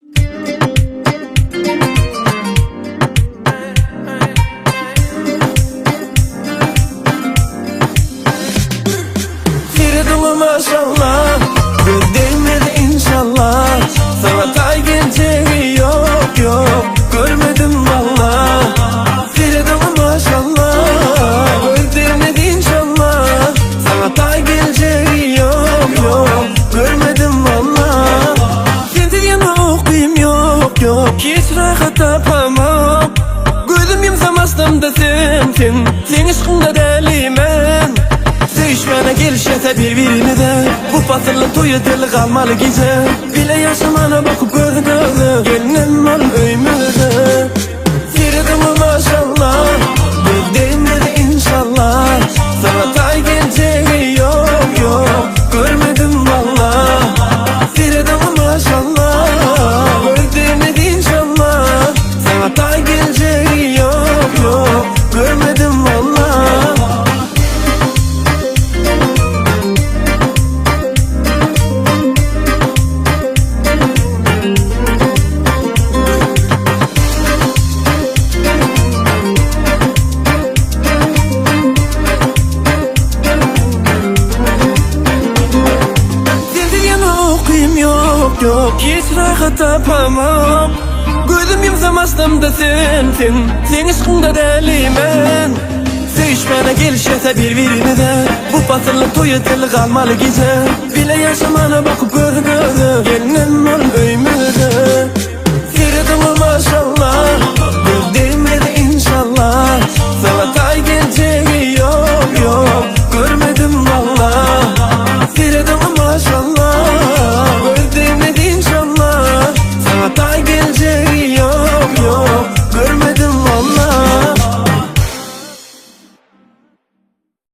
Maşallah, göz değmedi inşallah. Sana tay geleceği yok yok, görmedim valla. Firdevs maşallah, göz değmedi inşallah. Sana tay geleceği yok yok, görmedim valla. Sensiz yana okuyayım yok yok, hiç rahat tapamam. Gözüm yumsamasdım da sensin, sen aşkında delimen. Sevişmene gelişete birbirini de, bu patırlık toyu deli kalmalı gece. Bile yaşamana bakıp gördü gözü, gelinin ol öymüde. Firdevs maşallah, göz değmedi inşallah. Sana tay geleceği yok yok, görmedim valla. Firdevs maşallah, göz değmedi inşallah. Sana tay geleceği yok yok, görmedim valla. Yok yok, hiç rahat tapamam. Gözüm yumsamasdım da sensin, sen aşkında delimen. Sevişmene gelişete birbirini de, bu patırlık toyu deli kalmalı gece. Bile yaşamana bakıp gördü